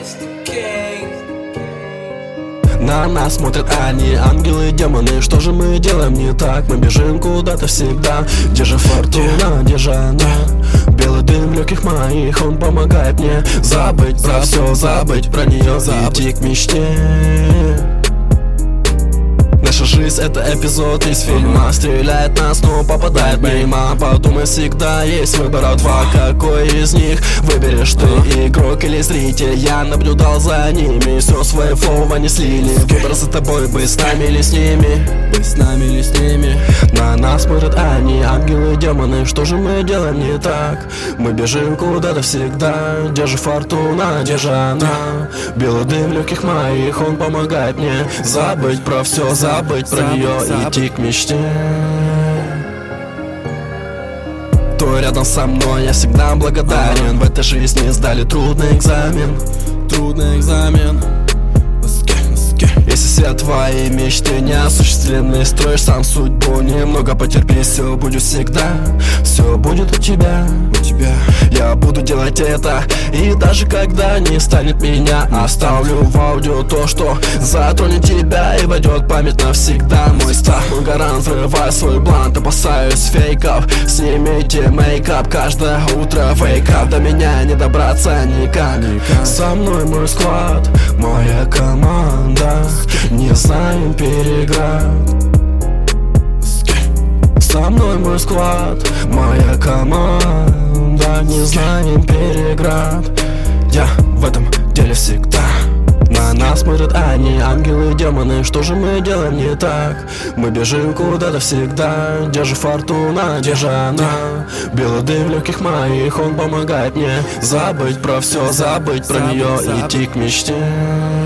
На нас смотрят они, ангелы, демоны. Что же мы делаем не так? Мы бежим куда-то всегда. Где же фортуна, где же она? Белый дым в легких моих, он помогает мне забыть про все, забыть про нее, идти к мечте. Наша жизнь — это эпизод из фильма. Стреляет нас, но попадает мимо. Подумай, всегда есть выбор от два. Какой из них выберешь ты, игрок или зритель? Я наблюдал за ними, все свои флоу они слили. Выбор за тобой, быть с нами или с ними, быть с нами или с ними. На нас смотрят они, ангелы, демоны. Что же мы делаем не так? Мы бежим куда-то всегда. Где же фортуна, где же она? Белый дым в легких моих, он помогает мне забыть про все, забыть про нее, идти к мечте. Кто рядом со мной, я всегда благодарен. В этой жизни сдали трудный экзамен. Трудный экзамен. Если все твои мечты не осуществлены, строишь сам судьбу, немного потерпи, все будет всегда, все будет у тебя. Я буду делать это, и даже когда не станет меня, оставлю в аудио то, что затронет тебя и войдет в память навсегда. Мой страх, мой гарант, взрываю свой блант, опасаюсь фейков, снимите мейкап, каждое утро wake up. До меня не добраться никак. Со мной мой склад, моя команда, не знаем переград. Со мной мой склад, моя команда, не знаем переград. Я в этом деле всегда. На нас смотрят они, ангелы, демоны. Что же мы делаем не так? Мы бежим куда-то всегда. Где же фортуна, где же она? Белый дым в легких моих, он помогает мне забыть про все, забыть про нее, идти к мечте.